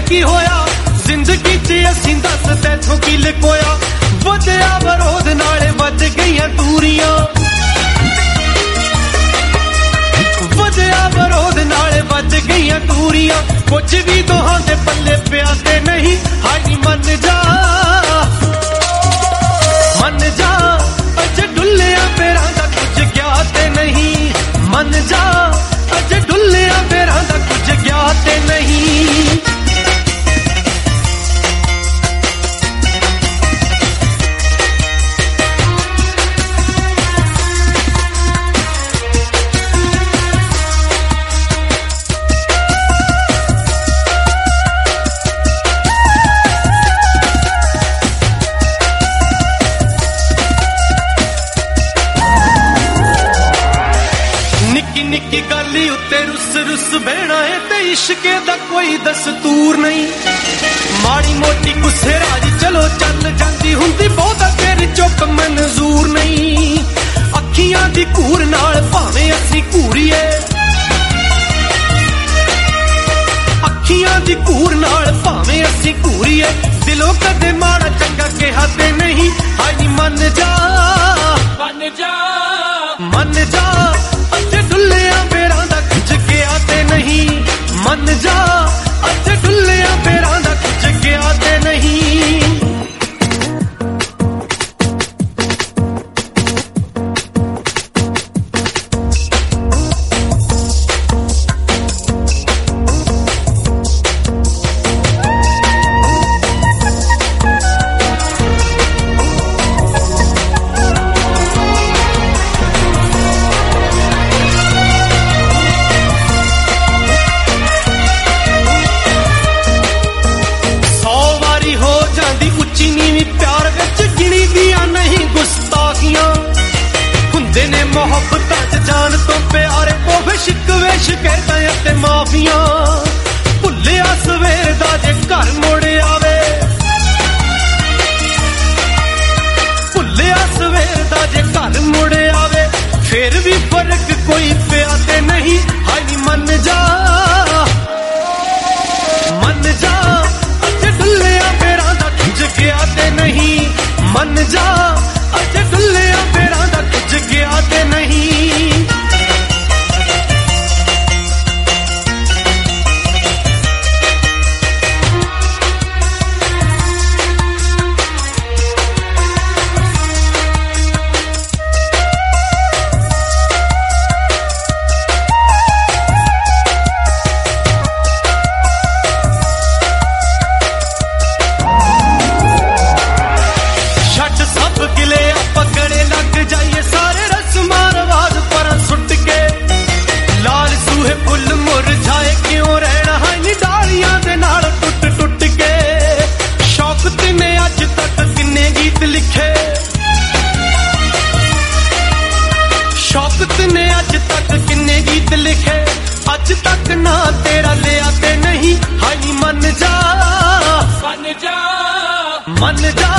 की होया जिंदगी च असीं दस तैथों की लकोया वधिया विरोध नाले वध गईयां दूरियां वधिया विरोध नाले वध गईयां दूरियां कुछ भी दोहां दे पल्ले पिया ते नहीं हाई मन जा अज डुल्लिया पैरां दा कुछ गया ते नहीं मन जा अज डुल्लिया पैरां दा कुछ गया ते नहीं निक्की गाली उत्ते रुस रुस बहना है ते इश्के दा कोई दस्तूर नहीं माड़ी मोटी गुस्से राजी चलो चल जाती हुंदी बहुता तेरे चुप मंजूर नहीं अखियां दी घूर नाल भावें असीं घूरीए अखियां दी घूर नाल भावें असीं घूरीए दिलों कदे माड़ा चंगा कहा ते नहीं हाई मन जा अज डुल्लिया पैरां दा कुछ गया ते नहीं मन जा अज डुल्लिया पैरां दा कुछ गया ते नहीं मोहब्बतां च जान तो प्यारे ओह शिकवे शिकायतां ते माफियां भुल्लिया सवेर दा जे घर मुड़ आवे भुल्लिया सवेर दा जे घर मुड़ आवे फिर भी फर्क कोई पिया ते नहीं हाई मन जा अज डुल्लिया पैरां दा कुछ गया ते नहीं मन जा अज डुल्लिया पैरां दा कुछ गया ते नहीं अज तक ना तेरा लिया ते नहीं हाई मन जा